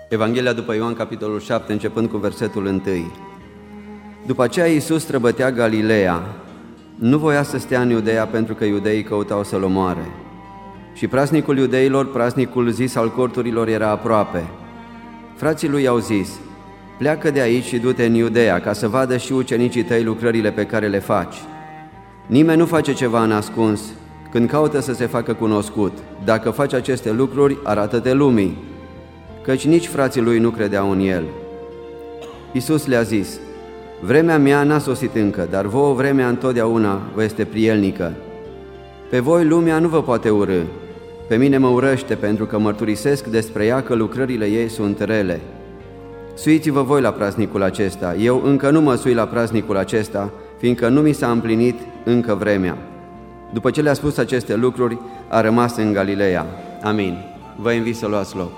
Evanghelia după Ioan, capitolul 7, începând cu versetul 1. După aceea Iisus străbătea Galileea. Nu voia să stea în Iudeea, pentru că iudeii căutau să-L omoare. Și praznicul iudeilor, praznicul zis al corturilor, era aproape. Frații lui i-au zis: pleacă de aici și du-te în Iudeea, ca să vadă și ucenicii tăi lucrările pe care le faci. Nimeni nu face ceva în ascuns când caută să se facă cunoscut. Dacă faci aceste lucruri, arată-te lumii, căci nici frații lui nu credeau în el. Iisus le-a zis: vremea mea n-a sosit încă, dar vouă vremea întotdeauna vă este prielnică. Pe voi lumea nu vă poate urî, pe mine mă urăște, pentru că mărturisesc despre ea că lucrările ei sunt rele. Suiți-vă voi la praznicul acesta, eu încă nu mă sui la praznicul acesta, fiindcă nu mi s-a împlinit încă vremea. După ce le-a spus aceste lucruri, a rămas în Galileea. Amin. Vă invit să luați loc.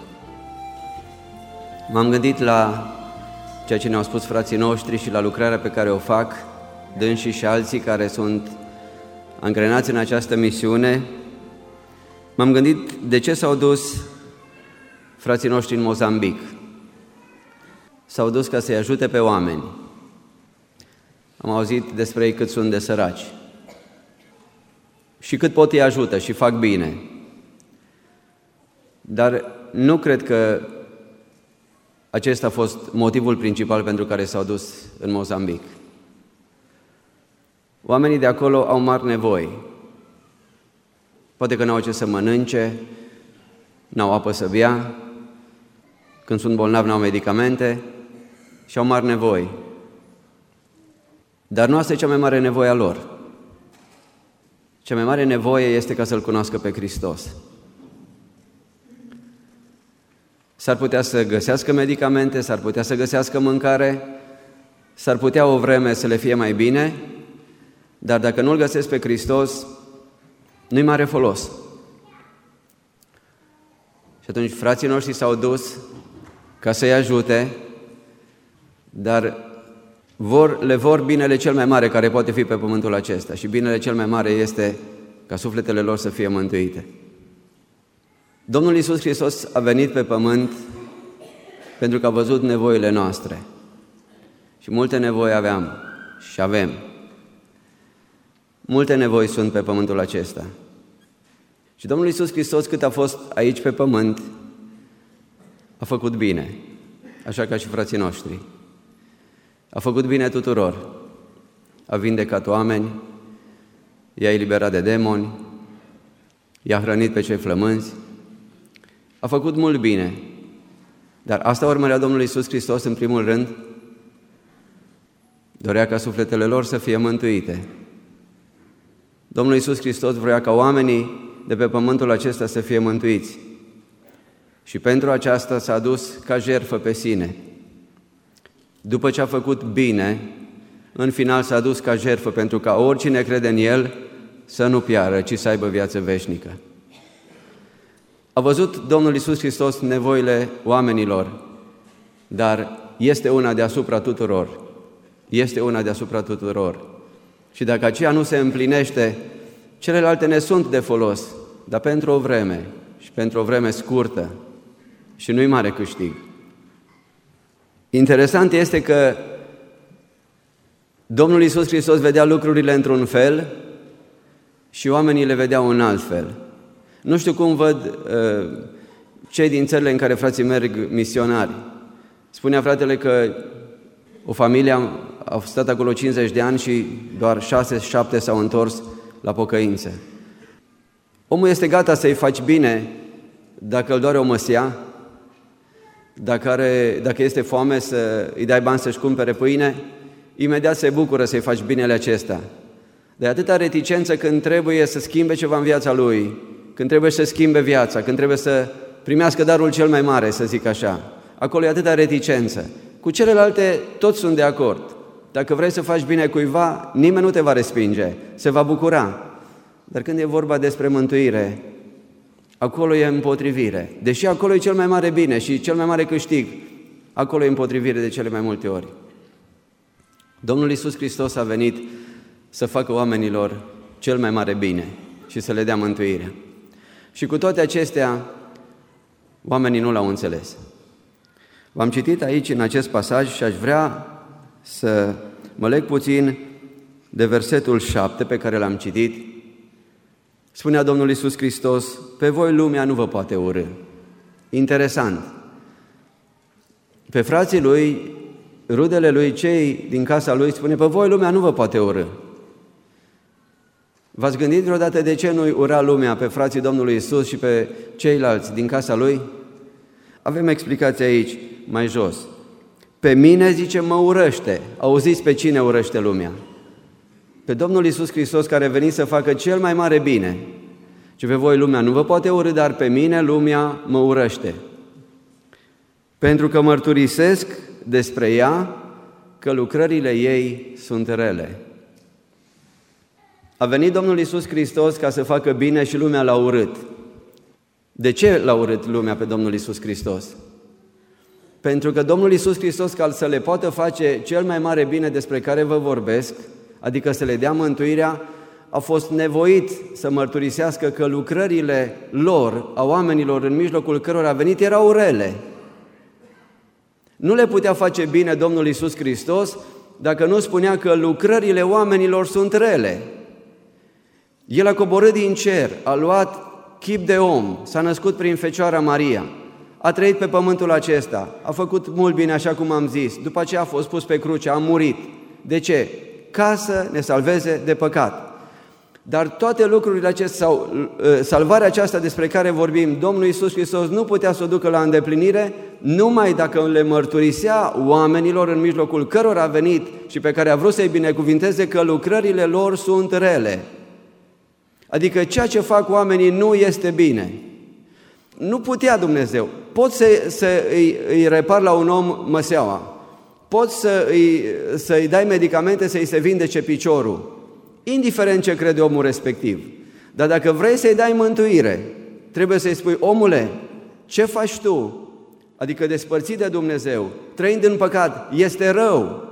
M-am gândit la ceea ce ne-au spus frații noștri și la lucrarea pe care o fac dânsii și alții care sunt angrenați în această misiune. M-am gândit de ce s-au dus frații noștri în Mozambic. S-au dus ca să-i ajute pe oameni. Am auzit despre ei cât sunt de săraci și cât pot îi ajută și fac bine. Dar nu cred că acesta a fost motivul principal pentru care s-au dus în Mozambic. Oamenii de acolo au mari nevoi. Poate că n-au ce să mănânce, n-au apă să bea, când sunt bolnavi n-au medicamente și au mari nevoi. Dar nu asta e cea mai mare nevoie a lor. Cea mai mare nevoie este ca să-L cunoască pe Hristos. S-ar putea să găsească medicamente, s-ar putea să găsească mâncare, s-ar putea o vreme să le fie mai bine, dar dacă nu-L găsesc pe Hristos, nu-i mare folos. Și atunci frații noștri s-au dus ca să-i ajute, dar le vor binele cel mai mare care poate fi pe pământul acesta. Și binele cel mai mare este ca sufletele lor să fie mântuite. Domnul Iisus Hristos a venit pe pământ pentru că a văzut nevoile noastre. Și multe nevoi aveam și avem. Multe nevoi sunt pe pământul acesta. Și Domnul Iisus Hristos, cât a fost aici pe pământ, a făcut bine, așa ca și frații noștri. A făcut bine tuturor. A vindecat oameni, i-a eliberat de demoni, i-a hrănit pe cei flămânzi, a făcut mult bine. Dar asta urmărea Domnul Iisus Hristos în primul rând? Dorea ca sufletele lor să fie mântuite. Domnul Iisus Hristos vrea ca oamenii de pe pământul acesta să fie mântuiți. Și pentru aceasta s-a dus ca jertfă pe sine. După ce a făcut bine, în final s-a dus ca jertfă pentru ca oricine crede în El să nu piară, ci să aibă viață veșnică. A văzut Domnul Iisus Hristos nevoile oamenilor, dar este una deasupra tuturor. Este una deasupra tuturor. Și dacă aceea nu se împlinește, celelalte ne sunt de folos, dar pentru o vreme și pentru o vreme scurtă și nu-i mare câștig. Interesant este că Domnul Iisus Hristos vedea lucrurile într-un fel și oamenii le vedeau în alt fel. Nu știu cum văd cei din țările în care frații merg misionari. Spunea fratele că o familie a stat acolo 50 de ani și doar 6-7 s-au întors la pocăință. Omul este gata să-i faci bine dacă îl doare o măsia, dacă este foame să îi dai bani să-și cumpere pâine, imediat se bucură să-i faci binele acesta. Dar e atâta reticență când trebuie să schimbe ceva în viața lui, când trebuie să schimbe viața, când trebuie să primească darul cel mai mare, să zic așa. Acolo e atâta reticență. Cu celelalte toți sunt de acord. Dacă vrei să faci bine cuiva, nimeni nu te va respinge, se va bucura. Dar când e vorba despre mântuire, acolo e împotrivire. Deși acolo e cel mai mare bine și cel mai mare câștig, acolo e împotrivire de cele mai multe ori. Domnul Iisus Hristos a venit să facă oamenilor cel mai mare bine și să le dea mântuirea. Și cu toate acestea, oamenii nu l-au înțeles. V-am citit aici în acest pasaj și aș vrea să mă leg puțin de versetul 7 pe care l-am citit. Spunea Domnul Iisus Hristos: pe voi lumea nu vă poate urî. Interesant. Pe frații lui, rudele lui, cei din casa lui, spune: pe voi lumea nu vă poate urî. V-ați gândit vreodată de ce nu-i ura lumea pe frații Domnului Iisus și pe ceilalți din casa lui? Avem explicația aici, mai jos. Pe mine, zice, mă urăște. Auziți pe cine urăște lumea? Pe Domnul Iisus Hristos, care a venit să facă cel mai mare bine. Și pe voi lumea nu vă poate urî, dar pe mine lumea mă urăște. Pentru că mărturisesc despre ea că lucrările ei sunt rele. A venit Domnul Iisus Hristos ca să facă bine și lumea l-a urât. De ce l-a urât lumea pe Domnul Iisus Hristos? Pentru că Domnul Iisus Hristos, ca să le poată face cel mai mare bine despre care vă vorbesc, adică să le dea mântuirea, a fost nevoit să mărturisească că lucrările lor, a oamenilor în mijlocul cărora a venit, erau rele. Nu le putea face bine Domnul Iisus Hristos dacă nu spunea că lucrările oamenilor sunt rele. El a coborât din cer, a luat chip de om, s-a născut prin Fecioara Maria, a trăit pe pământul acesta, a făcut mult bine, așa cum am zis, după aceea a fost pus pe cruce, a murit. De ce? Ca să ne salveze de păcat. Dar toate lucrurile acestea, sau salvarea aceasta despre care vorbim, Domnul Iisus Hristos nu putea să o ducă la îndeplinire numai dacă le mărturisea oamenilor în mijlocul cărora a venit și pe care a vrut să-i binecuvinteze că lucrările lor sunt rele. Adică ceea ce fac oamenii nu este bine. Nu putea Dumnezeu. Poți să îi repari la un om măseaua, poți să-i dai medicamente să-i se vindece piciorul, indiferent ce crede omul respectiv. Dar dacă vrei să-i dai mântuire, trebuie să-i spui: omule, ce faci tu? Adică despărțit de Dumnezeu, trăind în păcat, este rău.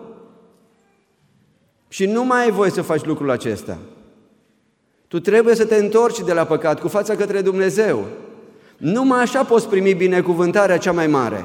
Și nu mai ai voie să faci lucrul acesta. Tu trebuie să te întorci de la păcat cu fața către Dumnezeu. Numai așa poți primi binecuvântarea cea mai mare.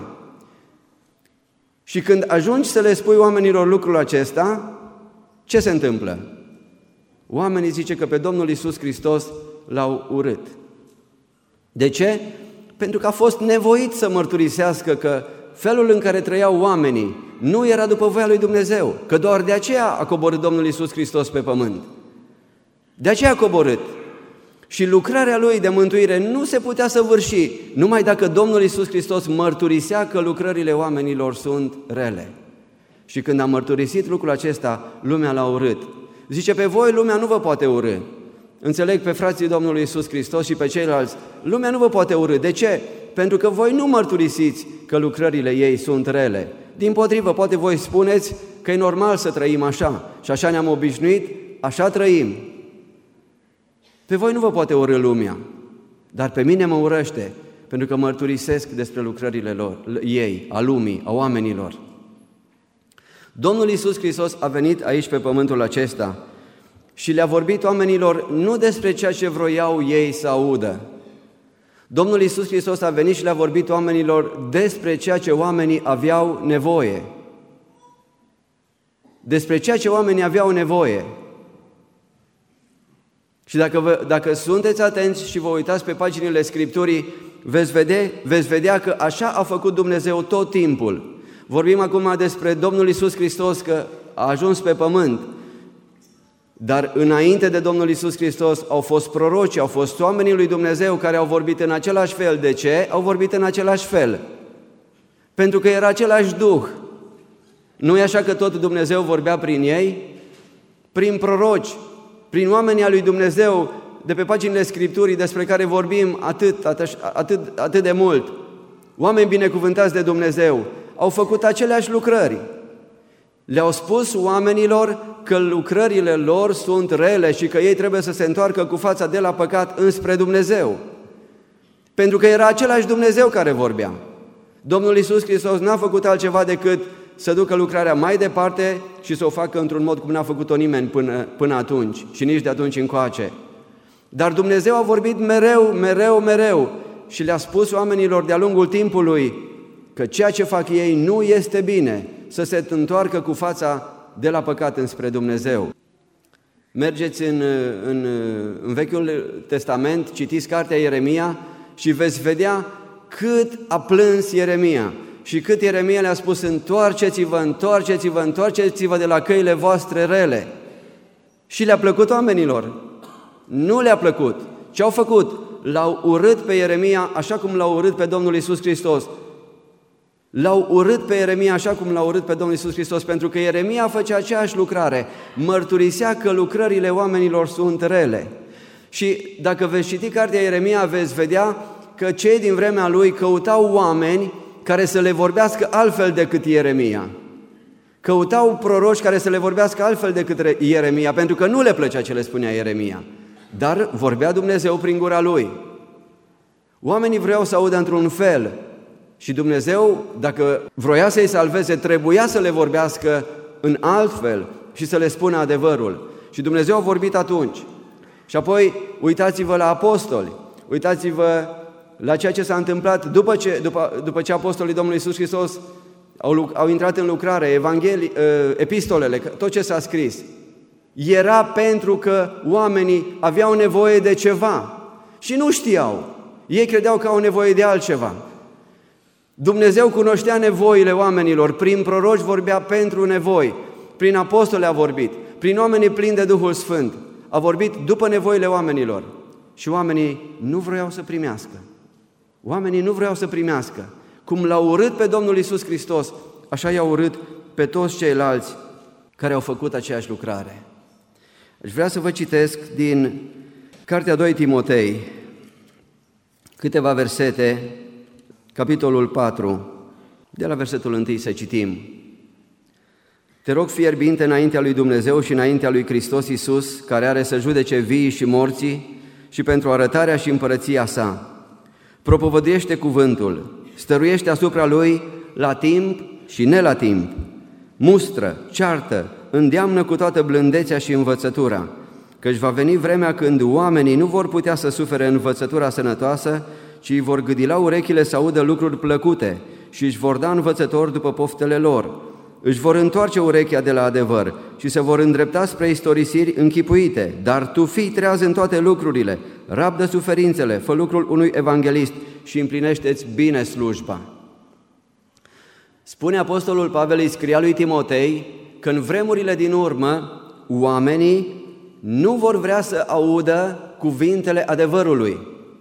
Și când ajungi să le spui oamenilor lucrul acesta, ce se întâmplă? Oamenii zice că pe Domnul Iisus Hristos l-au urât. De ce? Pentru că a fost nevoit să mărturisească că felul în care trăiau oamenii nu era după voia lui Dumnezeu, că doar de aceea a coborât Domnul Iisus Hristos pe pământ. De aceea a coborât. Și lucrarea Lui de mântuire nu se putea săvârși numai dacă Domnul Iisus Hristos mărturisea că lucrările oamenilor sunt rele. Și când a mărturisit lucrul acesta, lumea l-a urât. Zice: pe voi lumea nu vă poate urî. Înțeleg pe frații Domnului Iisus Hristos și pe ceilalți. Lumea nu vă poate urî. De ce? Pentru că voi nu mărturisiți că lucrările ei sunt rele. Dimpotrivă, poate voi spuneți că e normal să trăim așa și așa ne-am obișnuit, așa trăim. Pe voi nu vă poate urî lumea, dar pe mine mă urăște, pentru că mărturisesc despre lucrările lor, ei, a lumii, a oamenilor. Domnul Iisus Hristos a venit aici pe pământul acesta și le-a vorbit oamenilor nu despre ceea ce vroiau ei să audă. Domnul Iisus Hristos a venit și le-a vorbit oamenilor despre ceea ce oamenii aveau nevoie. Despre ceea ce oamenii aveau nevoie. Și dacă sunteți atenți și vă uitați pe paginile Scripturii, veți vedea că așa a făcut Dumnezeu tot timpul. Vorbim acum despre Domnul Iisus Hristos, că a ajuns pe pământ, dar înainte de Domnul Iisus Hristos au fost proroci, au fost oamenii lui Dumnezeu care au vorbit în același fel. De ce? Au vorbit în același fel. Pentru că era același Duh. Nu e așa că tot Dumnezeu vorbea prin ei? Prin proroci, prin oamenii al lui Dumnezeu, de pe paginile Scripturii despre care vorbim atât de mult. Oameni binecuvântați de Dumnezeu au făcut aceleași lucrări. Le-au spus oamenilor că lucrările lor sunt rele și că ei trebuie să se întoarcă cu fața de la păcat înspre Dumnezeu. Pentru că era același Dumnezeu care vorbea. Domnul Iisus Hristos n-a făcut altceva decât să ducă lucrarea mai departe și să o facă într-un mod cum n-a făcut-o nimeni până atunci și nici de atunci încoace. Dar Dumnezeu a vorbit mereu și le-a spus oamenilor de-a lungul timpului că ceea ce fac ei nu este bine, să se întoarcă cu fața de la păcat înspre Dumnezeu. Mergeți în Vechiul Testament, citiți cartea Ieremia și veți vedea cât a plâns Ieremia și cât Ieremia le-a spus: întoarceți-vă, întoarceți-vă, întoarceți-vă de la căile voastre rele. Și le-a plăcut oamenilor? Nu le-a plăcut. Ce au făcut? L-au urât pe Ieremia așa cum l-au urât pe Domnul Iisus Hristos. L-au urât pe Ieremia așa cum l-au urât pe Domnul Iisus Hristos, pentru că Ieremia făcea aceeași lucrare, mărturisea că lucrările oamenilor sunt rele. Și dacă veți citi cartea Ieremia, veți vedea că cei din vremea lui căutau oameni care să le vorbească altfel decât Ieremia. Căutau proroci care să le vorbească altfel decât Ieremia, pentru că nu le plăcea ce le spunea Ieremia. Dar vorbea Dumnezeu prin gura lui. Oamenii vreau să audă într-un fel și Dumnezeu, dacă vroia să-i salveze, trebuia să le vorbească în alt fel și să le spună adevărul. Și Dumnezeu a vorbit atunci. Și apoi uitați-vă la apostoli, uitați-vă la ceea ce s-a întâmplat după ce apostolii Domnului Iisus Hristos au intrat în lucrare, epistolele, tot ce s-a scris. Era pentru că oamenii aveau nevoie de ceva și nu știau. Ei credeau că au nevoie de altceva. Dumnezeu cunoștea nevoile oamenilor, prin proroci vorbea pentru nevoi, prin apostoli a vorbit, prin oamenii plini de Duhul Sfânt, a vorbit după nevoile oamenilor. Și oamenii nu vreau să primească. Oamenii nu vreau să primească. Cum l-au urât pe Domnul Iisus Hristos, așa i-au urât pe toți ceilalți care au făcut aceeași lucrare. Aș vrea să vă citesc din Cartea 2 Timotei câteva versete, capitolul 4, de la versetul 1 să citim. Te rog fierbinte înaintea lui Dumnezeu și înaintea lui Hristos Iisus, care are să judece vii și morții, și pentru arătarea și împărăția sa. Propovăduiește cuvântul, stăruiește asupra lui la timp și ne la timp. Mustră, ceartă, îndeamnă cu toată blândețea și învățătura, căci va veni vremea când oamenii nu vor putea să sufere învățătura sănătoasă, ci îi vor gâdila urechile să audă lucruri plăcute și își vor da învățători după poftele lor. Își vor întoarce urechea de la adevăr și se vor îndrepta spre istorisiri închipuite. Dar tu fii treaz în toate lucrurile, rabdă suferințele, fă lucrul unui evanghelist și împlinește-ți bine slujba. Spune apostolul Pavel, îi scria lui Timotei, că în vremurile din urmă oamenii nu vor vrea să audă cuvintele adevărului.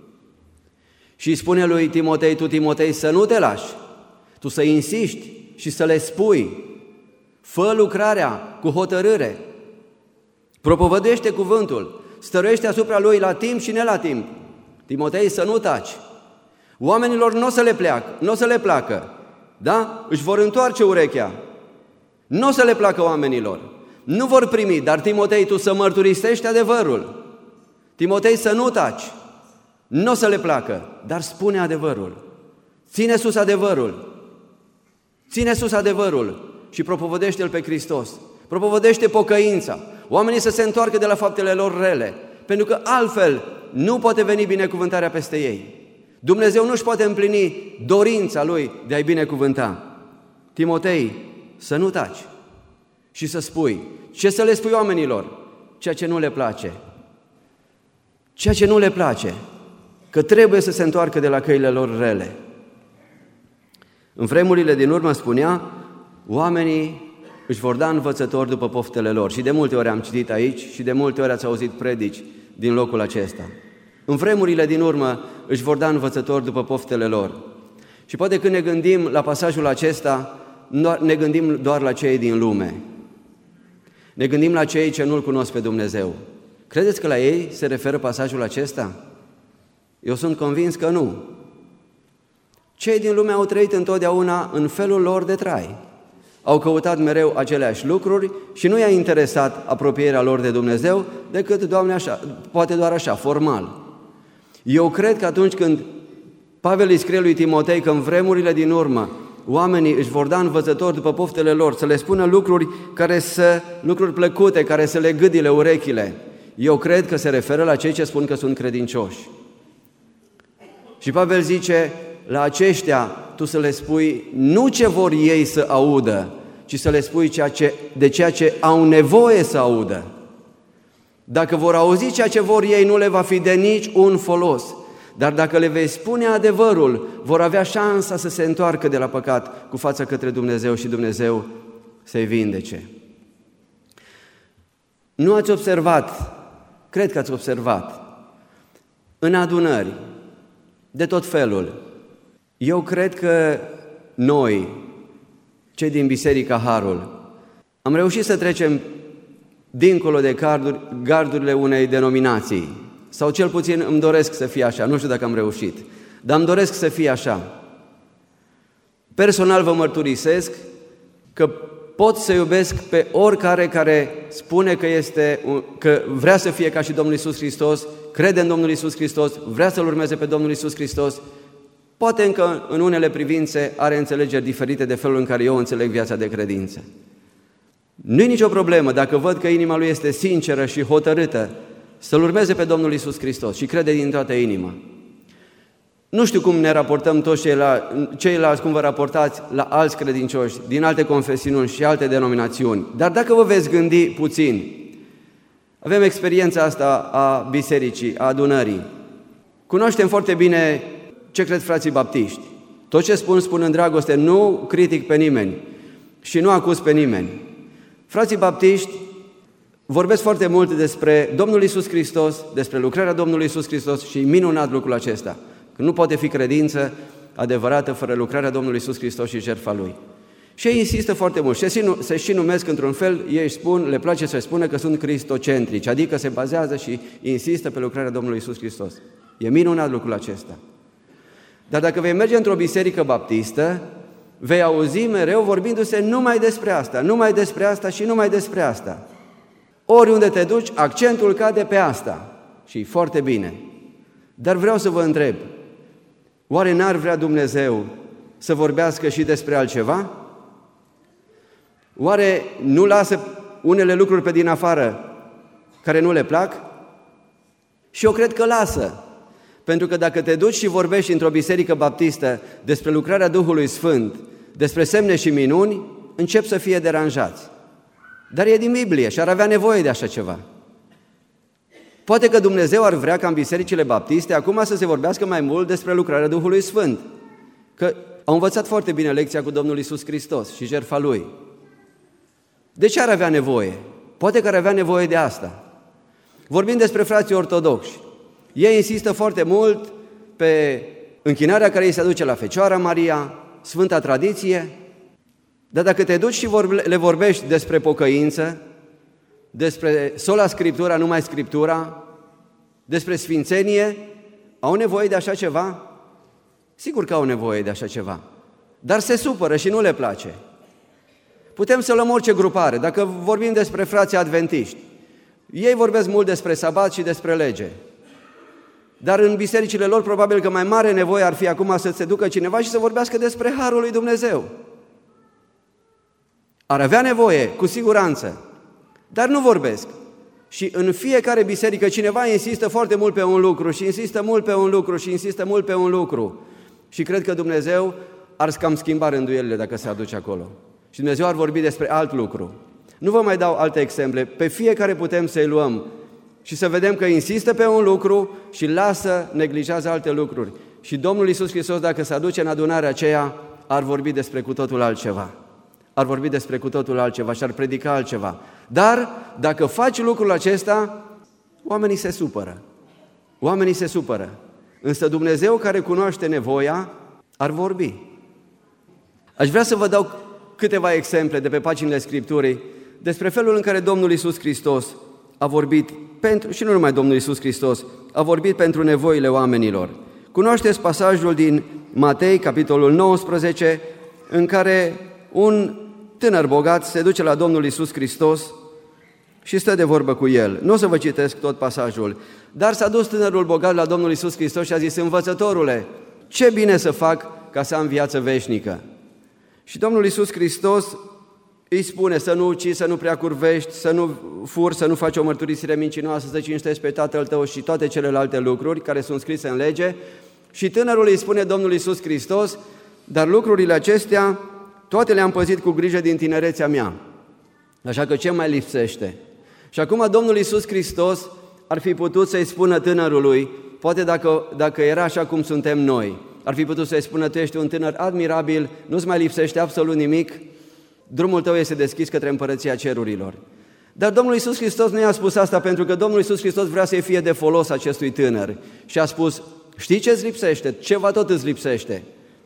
Și îi spune lui Timotei, tu Timotei să nu te lași, tu să insiști și să le spui, fă lucrarea cu hotărâre, propovăduiește cuvântul, stăruiește asupra lui la timp și ne la timp. Timotei, să nu taci. Oamenilor nu o să le placă, da? Își vor întoarce urechea. Nu o să le placă oamenilor. Nu vor primi, dar Timotei, tu să mărturisești adevărul. Timotei, să nu taci. Nu o să le placă, dar spune adevărul. Ține sus adevărul. Ține sus adevărul și propovădește-L pe Hristos. Propovădește pocăința. Oamenii să se întoarcă de la faptele lor rele, pentru că altfel nu poate veni binecuvântarea peste ei. Dumnezeu nu-și poate împlini dorința Lui de a-i binecuvânta. Timotei, să nu taci și să spui. Ce să le spui oamenilor? Ceea ce nu le place. Ceea ce nu le place, că trebuie să se întoarcă de la căile lor rele. În vremurile din urmă, spunea, oamenii își vor da învățători după poftele lor. Și de multe ori am citit aici și de multe ori ați auzit predici din locul acesta. În vremurile din urmă își vor da învățători după poftele lor. Și poate când ne gândim la pasajul acesta, ne gândim doar la cei din lume. Ne gândim la cei ce nu-L cunosc pe Dumnezeu. Credeți că la ei se referă pasajul acesta? Eu sunt convins că nu. Cei din lume au trăit întotdeauna în felul lor de trai. Au căutat mereu aceleași lucruri și nu i-a interesat apropierea lor de Dumnezeu decât, Doamne, așa, poate doar așa, formal. Eu cred că atunci când Pavel îi scrie lui Timotei că în vremurile din urmă oamenii își vor da învățători după poftele lor, să le spună lucruri plăcute, care să le gâdile urechile, eu cred că se referă la cei ce spun că sunt credincioși. Și Pavel zice, la aceștia tu să le spui nu ce vor ei să audă, ci să le spui de ceea ce au nevoie să audă. Dacă vor auzi ceea ce vor ei, nu le va fi de nici un folos. Dar dacă le vei spune adevărul, vor avea șansa să se întoarcă de la păcat cu fața către Dumnezeu și Dumnezeu să-i vindece. Nu ați observat, cred că ați observat, în adunări de tot felul, eu cred că noi, cei din Biserica Harul, am reușit să trecem dincolo de gardurile unei denominații, sau cel puțin îmi doresc să fie așa, nu știu dacă am reușit, dar îmi doresc să fie așa. Personal vă mărturisesc că pot să iubesc pe oricare care spune că vrea să fie ca și Domnul Iisus Hristos, crede în Domnul Iisus Hristos, vrea să-L urmeze pe Domnul Iisus Hristos, poate încă în unele privințe are înțelegeri diferite de felul în care eu înțeleg viața de credință. Nu-i nicio problemă dacă văd că inima lui este sinceră și hotărâtă să-L urmeze pe Domnul Iisus Hristos și crede din toată inima. Nu știu cum ne raportăm toți ceilalți, cum vă raportați la alți credincioși din alte confesiuni și alte denominațiuni, dar dacă vă veți gândi puțin, avem experiența asta a bisericii, a adunării. Cunoaștem foarte bine ce cred frații baptiști. Tot ce spun în dragoste, nu critic pe nimeni și nu acuz pe nimeni. Frații baptiști vorbesc foarte mult despre Domnul Iisus Hristos, despre lucrarea Domnului Iisus Hristos și minunat lucrul acesta, că nu poate fi credință adevărată fără lucrarea Domnului Iisus Hristos și jertfa Lui. Și ei insistă foarte mult, se și numesc într-un fel, ei spun, le place să spună că sunt cristocentrici, adică se bazează și insistă pe lucrarea Domnului Iisus Hristos. E minunat lucrul acesta. Dar dacă vei merge într-o biserică baptistă, vei auzi mereu vorbindu-se numai despre asta, numai despre asta și numai despre asta. Oriunde te duci, accentul cade pe asta și e foarte bine. Dar vreau să vă întreb, oare n-ar vrea Dumnezeu să vorbească și despre altceva? Oare nu lasă unele lucruri pe din afară care nu le plac? Și eu cred că lasă. Pentru că dacă te duci și vorbești într-o biserică baptistă despre lucrarea Duhului Sfânt, despre semne și minuni, încep să fie deranjați. Dar e din Biblie și ar avea nevoie de așa ceva. Poate că Dumnezeu ar vrea ca în bisericile baptiste acum să se vorbească mai mult despre lucrarea Duhului Sfânt, că au învățat foarte bine lecția cu Domnul Iisus Hristos și jertfa Lui. De ce ar avea nevoie? Poate că ar avea nevoie de asta. Vorbim despre frații ortodoxi. Ei insistă foarte mult pe închinarea care îi se aduce la Fecioara Maria, Sfânta Tradiție, dar dacă te duci și le vorbești despre pocăință, despre sola Scriptura, numai Scriptura, despre sfințenie, au nevoie de așa ceva? Sigur că au nevoie de așa ceva, dar se supără și nu le place. Putem să luăm orice grupare, dacă vorbim despre frații adventiști, ei vorbesc mult despre sabat și despre lege, dar în bisericile lor probabil că mai mare nevoie ar fi acum să se ducă cineva și să vorbească despre Harul lui Dumnezeu. Ar avea nevoie, cu siguranță, dar nu vorbesc. Și în fiecare biserică cineva insistă foarte mult pe un lucru și insistă mult pe un lucru și insistă mult pe un lucru. Și cred că Dumnezeu ar cam schimba rânduielile dacă se aduce acolo. Și Dumnezeu ar vorbi despre alt lucru. Nu vă mai dau alte exemple, pe fiecare putem să-i luăm și să vedem că insistă pe un lucru și neglijează alte lucruri. Și Domnul Iisus Hristos, dacă se aduce în adunarea aceea, ar vorbi despre cu totul altceva. Ar vorbi despre cu totul altceva și ar predica altceva. Dar dacă faci lucrul acesta, oamenii se supără. Oamenii se supără. Însă Dumnezeu, care cunoaște nevoia, ar vorbi. Aș vrea să vă dau câteva exemple de pe paginile Scripturii despre felul în care Domnul Iisus Hristos a vorbit și nu numai Domnul Iisus Hristos, a vorbit pentru nevoile oamenilor. Cunoașteți pasajul din Matei, capitolul 19, în care un tânăr bogat se duce la Domnul Iisus Hristos și stă de vorbă cu el. Nu o să vă citesc tot pasajul, dar s-a dus tânărul bogat la Domnul Iisus Hristos și a zis: Învățătorule, ce bine să fac ca să am viață veșnică? Și Domnul Iisus Hristos îi spune să nu ucizi, să nu prea curvești, să nu furi, să nu faci o mărturisire mincinoasă, să cinstești pe tatăl tău și toate celelalte lucruri care sunt scrise în lege. Și tânărul îi spune Domnul Iisus Hristos: dar lucrurile acestea toate le-am păzit cu grijă din tinerețea mea. Așa că ce mai lipsește? Și acum Domnul Iisus Hristos ar fi putut să-i spună tânărului, poate dacă era așa cum suntem noi, ar fi putut să-i spună: tu ești un tânăr admirabil, nu-ți mai lipsește absolut nimic, drumul tău este deschis către împărăția cerurilor. Dar Domnul Iisus Hristos nu i-a spus asta, pentru că Domnul Iisus Hristos vrea să-i fie de folos acestui tânăr și a spus: știi ce-ți lipsește? Ceva tot îți lipsește.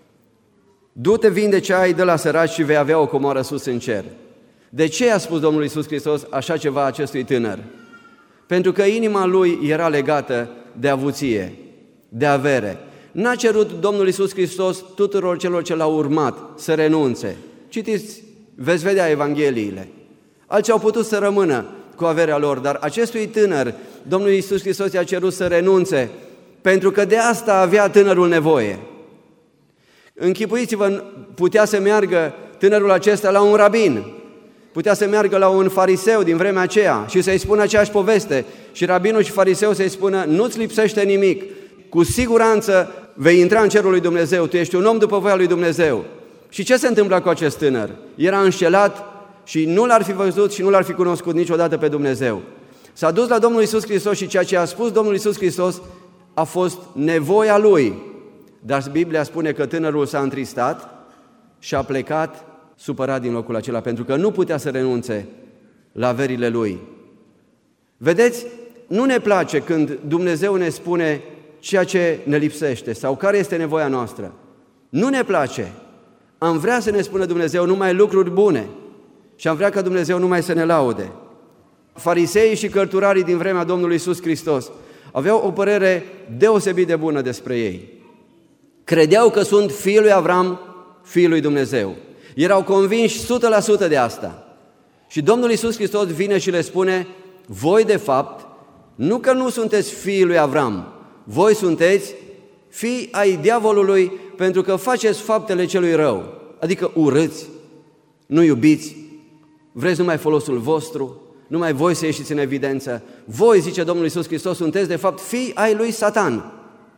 Du-te, vinde ce ai, dă la săraci și vei avea o comoară sus în cer. De ce a spus Domnul Iisus Hristos așa ceva acestui tânăr? Pentru că inima lui era legată de avuție, de avere. N-a cerut Domnul Iisus Hristos tuturor celor ce l-au urmat să renunțe. Citiți, veți vedea Evangheliile. Alții au putut să rămână cu averea lor, dar acestui tânăr Domnul Iisus Hristos i-a cerut să renunțe, pentru că de asta avea tânărul nevoie. Închipuiți-vă, putea să meargă tânărul acesta la un rabin, putea să meargă la un fariseu din vremea aceea și să-i spună aceeași poveste și rabinul și fariseu să-i spună: nu-ți lipsește nimic, cu siguranță vei intra în cerul lui Dumnezeu, tu ești un om după voia lui Dumnezeu. Și ce se întâmplă cu acest tânăr? Era înșelat și nu l-ar fi văzut și nu l-ar fi cunoscut niciodată pe Dumnezeu. S-a dus la Domnul Iisus Hristos și ceea ce a spus Domnul Iisus Hristos a fost nevoia lui. Dar Biblia spune că tânărul s-a întristat și a plecat supărat din locul acela, pentru că nu putea să renunțe la averile lui. Vedeți, nu ne place când Dumnezeu ne spune ceea ce ne lipsește sau care este nevoia noastră. Nu ne place. Am vrea să ne spună Dumnezeu numai lucruri bune și am vrea ca Dumnezeu numai să ne laude. Fariseii și cărturarii din vremea Domnului Iisus Hristos aveau o părere deosebit de bună despre ei. Credeau că sunt fiul lui Avram, fiul lui Dumnezeu. Erau convinși 100% de asta. Și Domnul Iisus Hristos vine și le spune: voi de fapt, nu că nu sunteți fiii lui Avram, voi sunteți fii ai diavolului, pentru că faceți faptele celui rău, adică urâți, nu iubiți, vreți numai folosul vostru, numai voi să ieșiți în evidență. Voi, zice Domnul Iisus Hristos, sunteți de fapt fii ai lui Satan.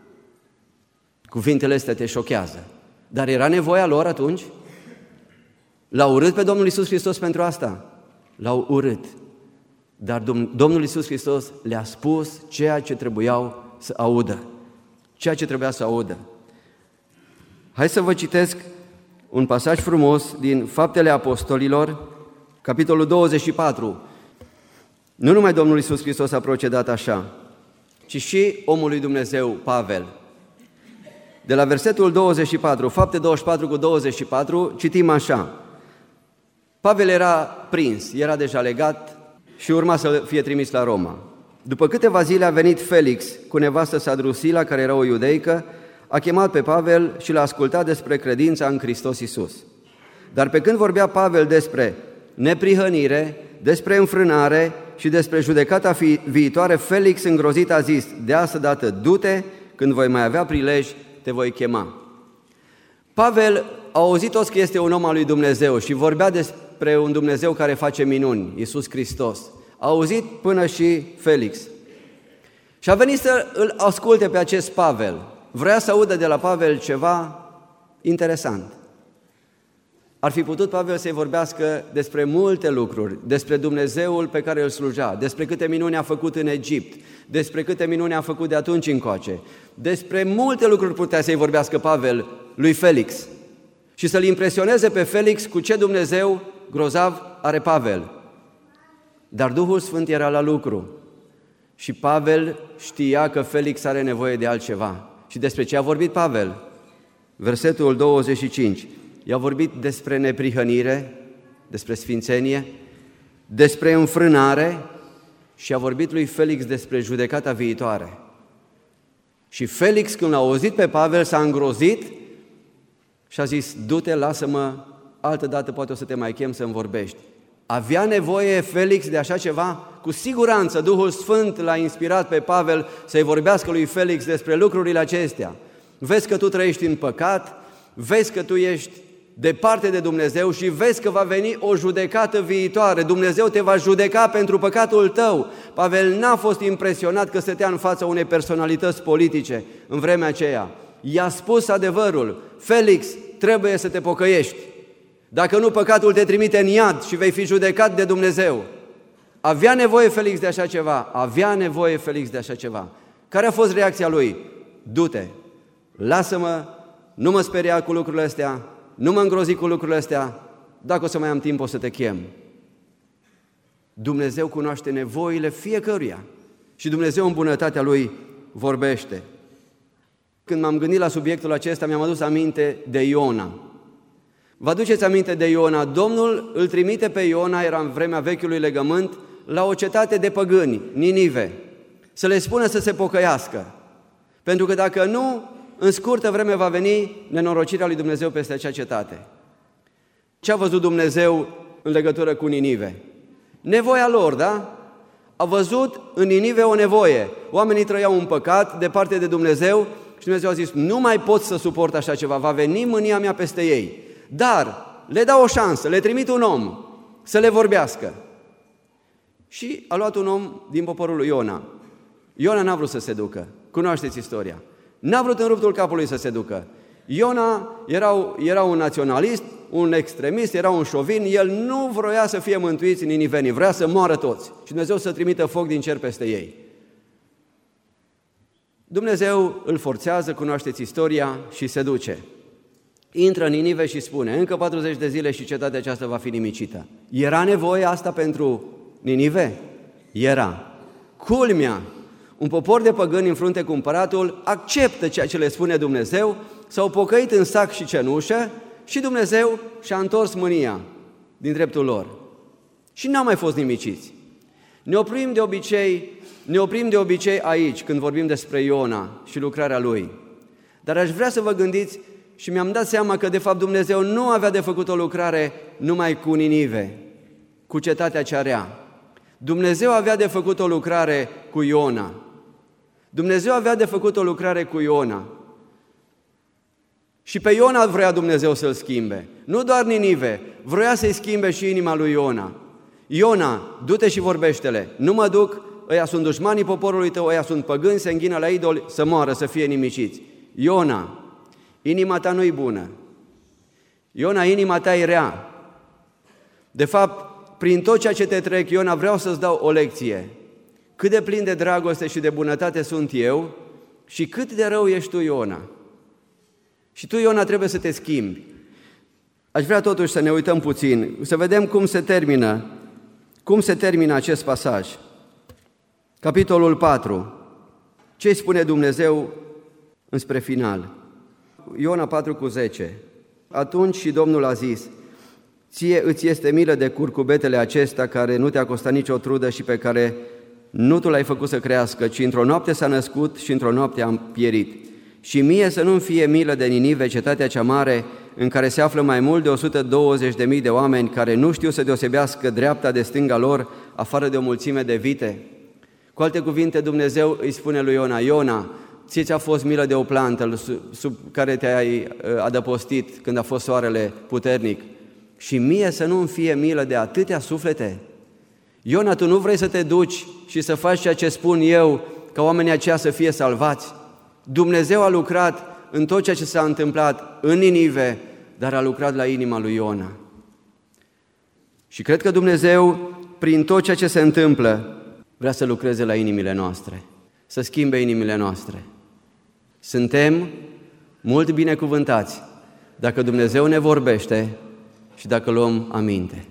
Cuvintele astea te șochează. Dar era nevoia lor atunci? L-au urât pe Domnul Iisus Hristos pentru asta? L-au urât. Dar Domnul Iisus Hristos le-a spus ceea ce trebuiau să audă. Ceea ce trebuia să audă. Hai să vă citesc un pasaj frumos din Faptele Apostolilor, capitolul 24. Nu numai Domnul Iisus Hristos a procedat așa, ci și omul lui Dumnezeu, Pavel. De la versetul 24, Fapte 24 cu 24, citim așa. Pavel era prins, era deja legat și urma să fie trimis la Roma. După câteva zile a venit Felix cu nevastă sa Drusila, care era o iudeică, a chemat pe Pavel și l-a ascultat despre credința în Hristos Iisus. Dar pe când vorbea Pavel despre neprihănire, despre înfrânare și despre judecata viitoare, Felix îngrozit a zis: de asta dată du-te, când voi mai avea prilej, te voi chema. Pavel a auzit toți că este un om al lui Dumnezeu și vorbea despre un Dumnezeu care face minuni, Iisus Hristos. A auzit până și Felix. Și a venit să îl asculte pe acest Pavel. Vrea să audă de la Pavel ceva interesant. Ar fi putut Pavel să-i vorbească despre multe lucruri, despre Dumnezeul pe care îl sluja, despre câte minuni a făcut în Egipt, despre câte minuni a făcut de atunci încoace. Despre multe lucruri putea să-i vorbească Pavel lui Felix și să-l impresioneze pe Felix cu ce Dumnezeu grozav are Pavel. Dar Duhul Sfânt era la lucru și Pavel știa că Felix are nevoie de altceva. Și despre ce a vorbit Pavel? Versetul 25. I-a vorbit despre neprihănire, despre sfințenie, despre înfrânare și a vorbit lui Felix despre judecata viitoare. Și Felix, când l-a auzit pe Pavel, s-a îngrozit și a zis: du-te, lasă-mă, altă dată poate o să te mai chem să-mi vorbești. Avea nevoie Felix de așa ceva? Cu siguranță Duhul Sfânt l-a inspirat pe Pavel să-i vorbească lui Felix despre lucrurile acestea. Vezi că tu trăiești în păcat, vezi că tu ești departe de Dumnezeu și vezi că va veni o judecată viitoare. Dumnezeu te va judeca pentru păcatul tău. Pavel n-a fost impresionat că stătea în fața unei personalități politice în vremea aceea. I-a spus adevărul: Felix, trebuie să te pocăiești. Dacă nu, păcatul te trimite în iad și vei fi judecat de Dumnezeu. Avea nevoie Felix de așa ceva, avea nevoie Felix de așa ceva. Care a fost reacția lui? Du-te, lasă-mă, nu mă speria cu lucrurile astea, nu mă îngrozi cu lucrurile astea, dacă o să mai am timp o să te chem. Dumnezeu cunoaște nevoile fiecăruia și Dumnezeu în bunătatea Lui vorbește. Când m-am gândit la subiectul acesta, mi-am adus aminte de Iona. Vă aduceți aminte de Iona? Domnul îl trimite pe Iona, era în vremea vechiului legământ, la o cetate de păgâni, Ninive, să le spună să se pocăiască. Pentru că dacă nu, în scurtă vreme va veni nenorocirea lui Dumnezeu peste acea cetate. Ce a văzut Dumnezeu în legătură cu Ninive? Nevoia lor, da? A văzut în Ninive o nevoie. Oamenii trăiau un păcat departe de Dumnezeu și Dumnezeu a zis, nu mai pot să suport așa ceva, va veni mânia mea peste ei. Dar le dau o șansă, le trimit un om să le vorbească. Și a luat un om din poporul lui Iona. Iona n-a vrut să se ducă, cunoașteți istoria. N-a vrut în ruptul capului să se ducă. Iona era un naționalist, un extremist, era un șovin, el nu vroia să fie mântuiți ninivenii, vrea să moară toți și Dumnezeu să trimită foc din cer peste ei. Dumnezeu îl forțează, cunoașteți istoria, și se duce. Intră în Ninive și spune, încă 40 de zile și cetatea aceasta va fi nimicită. Era nevoie asta pentru Ninive? Era. Culmea, un popor de păgâni în frunte cu împăratul acceptă ceea ce le spune Dumnezeu, s-au pocăit în sac și cenușă și Dumnezeu și-a întors mânia din dreptul lor. Și n-au mai fost nimiciți. Ne oprim de obicei aici când vorbim despre Iona și lucrarea lui. Dar aș vrea să vă gândiți și mi-am dat seama că de fapt Dumnezeu nu avea de făcut o lucrare numai cu Ninive, cu cetatea cea rea. Dumnezeu avea de făcut o lucrare cu Iona. Dumnezeu avea de făcut o lucrare cu Iona. Și pe Iona vrea Dumnezeu să-l schimbe. Nu doar Ninive, vrea să-i schimbe și inima lui Iona. Iona, du-te și vorbește-le. Nu mă duc, ăia sunt dușmanii poporului tău, ăia sunt păgâni, se înghină la idoli, să moară, să fie nimiciți. Iona, inima ta nu-i bună. Iona, inima ta e rea. De fapt, prin tot ceea ce te trec, Iona, vreau să-ți dau o lecție. Cât de plin de dragoste și de bunătate sunt eu și cât de rău ești tu, Iona. Și tu, Iona, trebuie să te schimbi. Aș vrea totuși să ne uităm puțin, să vedem cum se termină acest pasaj. Capitolul 4. Ce spune Dumnezeu înspre final? Iona 4:10. Atunci și Domnul a zis, ție îți este milă de curcubetele acesta care nu te-a costat nicio trudă și pe care nu tu l-ai făcut să crească, ci într-o noapte s-a născut și într-o noapte a pierit. Și mie să nu-mi fie milă de Ninive, cetatea cea mare, în care se află mai mult de 120.000 de oameni care nu știu să deosebească dreapta de stânga lor, afară de o mulțime de vite. Cu alte cuvinte, Dumnezeu îi spune lui Iona, Iona, ție ți-a fost milă de o plantă sub care te-ai adăpostit când a fost soarele puternic. Și mie să nu-mi fie milă de atâtea suflete? Iona, tu nu vrei să te duci și să faci ceea ce spun eu, ca oamenii aceia să fie salvați? Dumnezeu a lucrat în tot ceea ce s-a întâmplat în Ninive, dar a lucrat la inima lui Iona. Și cred că Dumnezeu, prin tot ceea ce se întâmplă, vrea să lucreze la inimile noastre, să schimbe inimile noastre. Suntem mult binecuvântați dacă Dumnezeu ne vorbește și dacă luăm aminte.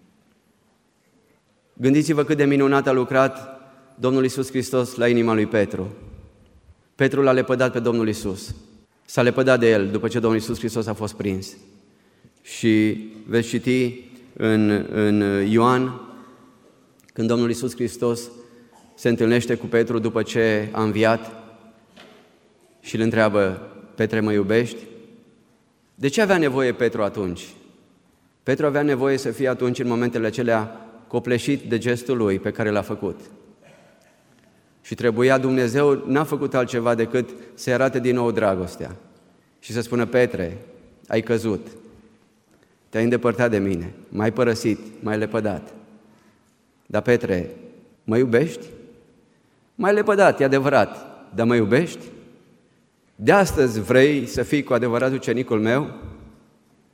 Gândiți-vă cât de minunat a lucrat Domnul Iisus Hristos la inima lui Petru. Petru l-a lepădat pe Domnul Iisus. S-a lepădat de el după ce Domnul Iisus Hristos a fost prins. Și veți citi în Ioan, când Domnul Iisus Hristos se întâlnește cu Petru după ce a înviat și îl întreabă, Petre, mă iubești? De ce avea nevoie Petru atunci? Petru avea nevoie să fie atunci, în momentele acelea, copleșit de gestul lui pe care l-a făcut. Și trebuia, Dumnezeu n-a făcut altceva decât să arate din nou dragostea și să spună, Petre, ai căzut, te-ai îndepărtat de mine, m-ai părăsit, m-ai lepădat. Dar Petre, mă iubești? M-ai lepădat, e adevărat, dar mă iubești? De astăzi vrei să fii cu adevărat ucenicul meu?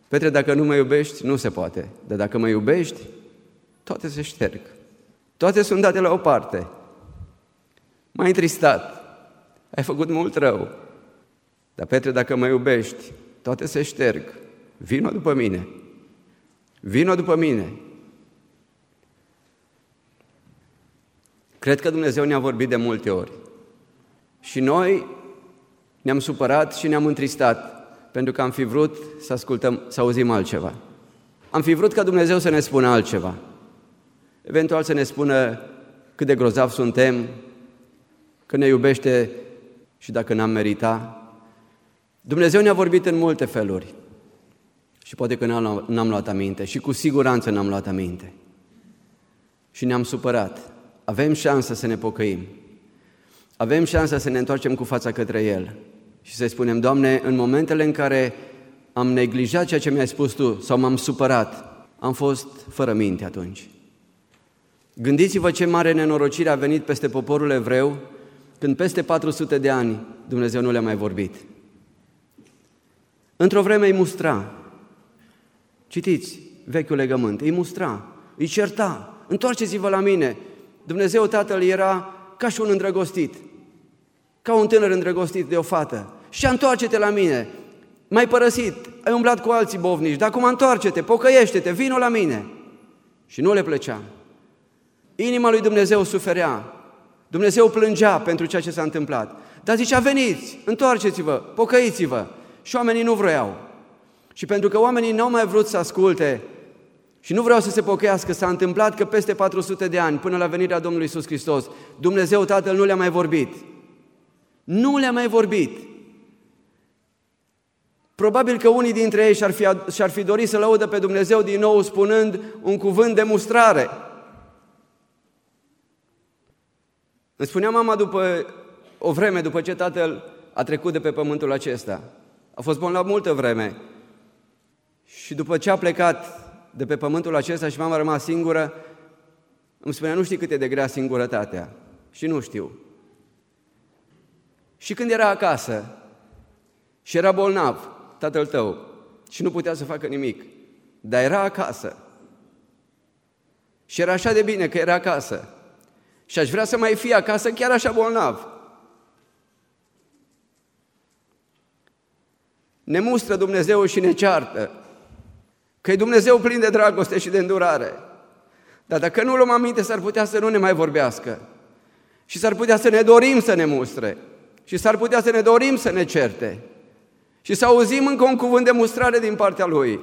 Petre, dacă nu mă iubești, nu se poate. Dar dacă mă iubești, toate se șterg. Toate sunt date la o parte. M-ai întristat. Ai făcut mult rău. Dar, Petre, dacă mă iubești, toate se șterg. Vino după mine. Vino după mine. Cred că Dumnezeu ne-a vorbit de multe ori. Și noi ne-am supărat și ne-am întristat pentru că am fi vrut să ascultăm, să auzim altceva. Am fi vrut ca Dumnezeu să ne spună altceva. Eventual să ne spună cât de grozav suntem, că ne iubește și dacă n-am meritat. Dumnezeu ne-a vorbit în multe feluri și poate că n-am luat aminte și cu siguranță n-am luat aminte. Și ne-am supărat. Avem șansa să ne pocăim. Avem șansa să ne întoarcem cu fața către El și să spunem: Doamne, în momentele în care am neglijat ceea ce mi-ai spus Tu sau m-am supărat, am fost fără minte atunci. Gândiți-vă ce mare nenorocire a venit peste poporul evreu când peste 400 de ani Dumnezeu nu le-a mai vorbit. Într-o vreme îi mustra. Citiți Vechiul Legământ, îi mustra, îi certa: întoarceți-vă la mine. Dumnezeu Tatăl era ca și un îndrăgostit, ca un tânăr îndrăgostit de o fată. Și întoarce-te la mine, m-ai părăsit, ai umblat cu alții bovnici, dar acum întoarce-te, pocăiește-te, vino la mine. Și nu le plăcea. Inima lui Dumnezeu suferea, Dumnezeu plângea pentru ceea ce s-a întâmplat. Dar zicea: veniți, întoarceți-vă, pocăiți-vă. Și oamenii nu vroiau. Și pentru că oamenii n-au mai vrut să asculte și nu vreau să se pocăiască, s-a întâmplat că peste 400 de ani, până la venirea Domnului Iisus Hristos, Dumnezeu Tatăl nu le-a mai vorbit. Nu le-a mai vorbit. Probabil că unii dintre ei și-ar fi dorit să lăudă pe Dumnezeu din nou spunând un cuvânt de mustrare. Îmi spunea mama după o vreme, după ce tatăl a trecut de pe pământul acesta. A fost bolnav multă vreme. Și după ce a plecat de pe pământul acesta și mama a rămas singură, îmi spunea: nu știi cât e de grea singurătatea. Și nu știu. Și când era acasă și era bolnav, tatăl tău, și nu putea să facă nimic, dar era acasă. Și era așa de bine că era acasă. Și aș vrea să mai fie acasă chiar așa bolnav. Ne mustră Dumnezeu și ne ceartă, că e Dumnezeu plin de dragoste și de îndurare. Dar dacă nu luăm aminte, s-ar putea să nu ne mai vorbească. Și s-ar putea să ne dorim să ne mustre. Și s-ar putea să ne dorim să ne certe. Și să auzim încă un cuvânt de mustrare din partea Lui.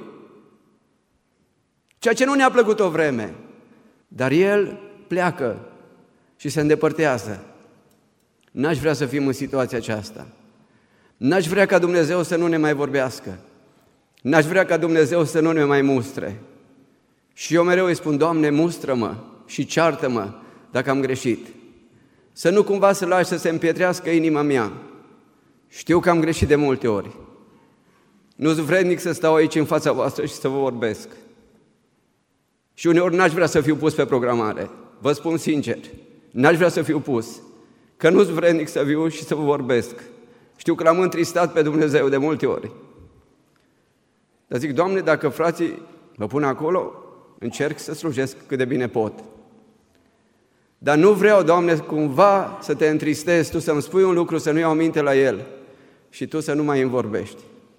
Ceea ce nu ne-a plăcut o vreme. Dar El pleacă și se îndepărtează. N-aș vrea să fim în situația aceasta. N-aș vrea ca Dumnezeu să nu ne mai vorbească. N-aș vrea ca Dumnezeu să nu ne mai mustre. Și eu mereu îi spun: Doamne, mustră-mă și ceartă-mă dacă am greșit. Să nu cumva să lași să se împietrească inima mea. Știu că am greșit de multe ori. Nu-s vrednic să stau aici în fața voastră și să vă vorbesc. Și uneori n-aș vrea să fiu pus pe programare. Vă spun sincer, n-aș vrea să fiu pus, că nu-s vrednic să viu și să vă vorbesc. Știu că l-am întristat pe Dumnezeu de multe ori. Dar zic: Doamne, dacă frații mă pun acolo, încerc să slujesc cât de bine pot. Dar nu vreau, Doamne, cumva să te întristezi, Tu să-mi spui un lucru, să nu iau aminte la el și Tu să nu mai îmi vorbești.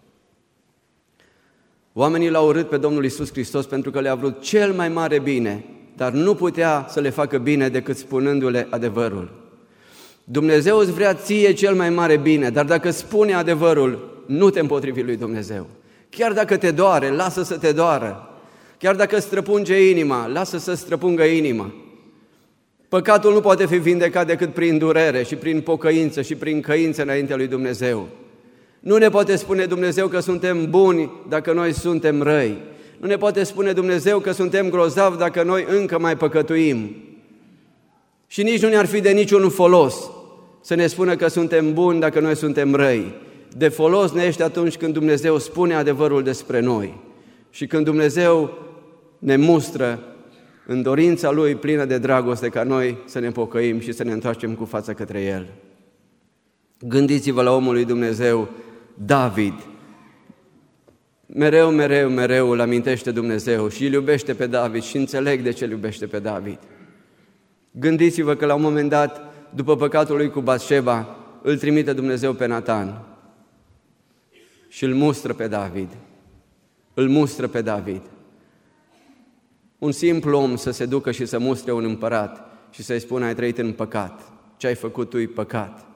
Oamenii l-au urât pe Domnul Iisus Hristos pentru că le-a vrut cel mai mare bine, dar nu putea să le facă bine decât spunându-le adevărul. Dumnezeu îți vrea ție cel mai mare bine, dar dacă spune adevărul, nu te împotrivi lui Dumnezeu. Chiar dacă te doare, lasă să te doară. Chiar dacă străpunge inima, lasă să străpungă inima. Păcatul nu poate fi vindecat decât prin durere și prin pocăință și prin căință înaintea lui Dumnezeu. Nu ne poate spune Dumnezeu că suntem buni dacă noi suntem răi. Nu ne poate spune Dumnezeu că suntem grozavi dacă noi încă mai păcătuim. Și nici nu ne-ar fi de niciun folos să ne spună că suntem buni dacă noi suntem răi. De folos ne este atunci când Dumnezeu spune adevărul despre noi și când Dumnezeu ne mustră în dorința Lui plină de dragoste ca noi să ne pocăim și să ne întoarcem cu fața către El. Gândiți-vă la omul lui Dumnezeu, David. Mereu îl amintește Dumnezeu și îl iubește pe David și înțeleg de ce îl iubește pe David. Gândiți-vă că la un moment dat, după păcatul lui cu Batșeba, îl trimite Dumnezeu pe Natan și îl mustră pe David. Îl mustră pe David. Un simplu om să se ducă și să mustre un împărat și să-i spună: ai trăit în păcat, ce ai făcut tu e păcat.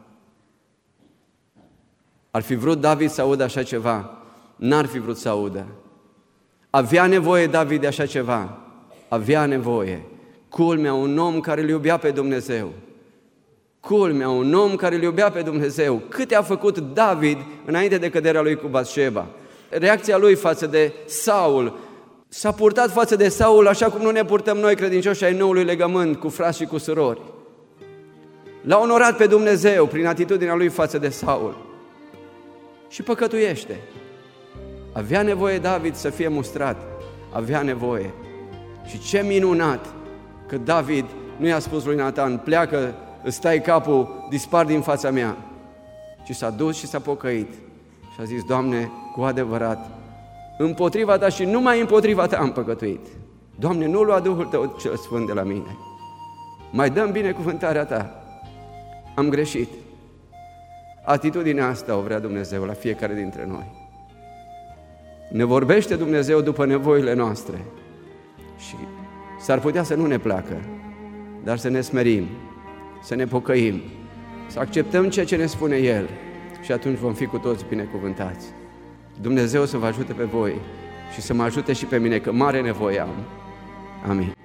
Ar fi vrut David să audă așa ceva? N-ar fi vrut să audă. Avea nevoie David de așa ceva? Avea nevoie. Culmea, un om care îl iubea pe Dumnezeu. Culmea, un om care îl iubea pe Dumnezeu. Câte a făcut David înainte de căderea lui cu Batșeba? Reacția lui față de Saul. S-a purtat față de Saul așa cum nu ne purtăm noi, credincioși ai noului legământ, cu frați și cu surori. L-a onorat pe Dumnezeu prin atitudinea lui față de Saul. Și păcătuiește. Avea nevoie David să fie mustrat. Avea nevoie. Și ce minunat că David nu i-a spus lui Natan: pleacă, îți tai capul, dispar din fața mea. Ci s-a dus și s-a pocăit. Și a zis: Doamne, cu adevărat, împotriva Ta și numai împotriva Ta am păcătuit. Doamne, nu lua Duhul Tău cel Sfânt de la mine. Mai dă-mi binecuvântarea Ta. Am greșit. Atitudinea asta o vrea Dumnezeu la fiecare dintre noi. Ne vorbește Dumnezeu după nevoile noastre și s-ar putea să nu ne placă, dar să ne smerim, să ne pocăim, să acceptăm ceea ce ne spune El și atunci vom fi cu toți binecuvântați. Dumnezeu să vă ajute pe voi și să mă ajute și pe mine, că mare nevoie am. Amin.